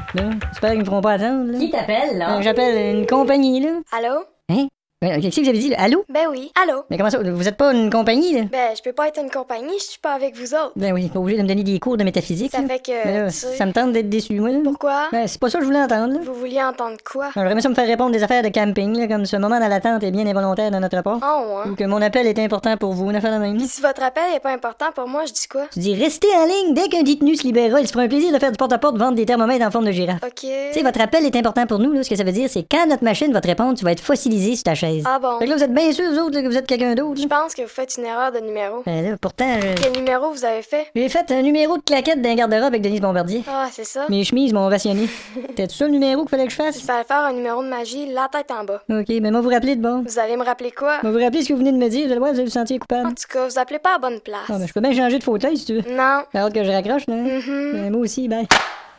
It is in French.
Là, j'espère qu'ils me feront pas attendre, là. Qui t'appelle, là? J'appelle une compagnie, là. Allô? Hein? Qu'est-ce que vous avez dit, là? Allô? Ben oui. Allô? Mais comment ça? Vous êtes pas une compagnie, là? Ben, je peux pas être une compagnie, je suis pas avec vous autres. Ben oui, pas obligé de me donner des cours de métaphysique, Ça là. fait que, Mais là, tu sais- ça me tente d'être déçu, moi, là. Pourquoi? Ben, c'est pas ça que je voulais entendre, là. Vous vouliez entendre quoi? J'aurais aimé ça me faire répondre des affaires de camping, là, comme ce moment dans l'attente est bien involontaire de notre part. Oh, ouais. Ou que mon appel est important pour vous, une affaire de même. Pis si votre appel est pas important pour moi, je dis quoi? Tu dis restez en ligne dès qu'un détenu se libérera. Il se fera un plaisir de faire du porte-à-porte, vendre des thermomètres en forme de girafe. Ok. Tu sais, votre appel est important pour nous, là. Ce que ça veut dire, c'est quand notre machine va te répondre, tu vas être fossilisé sur ta chaise. Ah bon? Fait que là, vous êtes bien sûrs, vous autres, là, que vous êtes quelqu'un d'autre. Je pense que vous faites une erreur de numéro. Ben là, pourtant, Quel numéro vous avez fait? j'ai fait un numéro de claquette d'un garde-robe avec Denise Bombardier. Ah, c'est ça? Mes chemises m'ont ovationné. C'était ça le numéro qu'il fallait que je Il fasse? fallait faire un numéro de magie, la tête en bas. Ok, ben moi vous rappelez de bon. Vous allez me rappeler quoi? Moi vous rappelez ce que vous venez de me dire, vous allez voir, vous allez vous sentir En coupable. tout cas, vous appelez pas à bonne place. Ah, ben je peux bien changer de fauteuil si tu veux. Non. T'as hâte que je raccroche, là? Mhm. Ben, moi aussi, ben.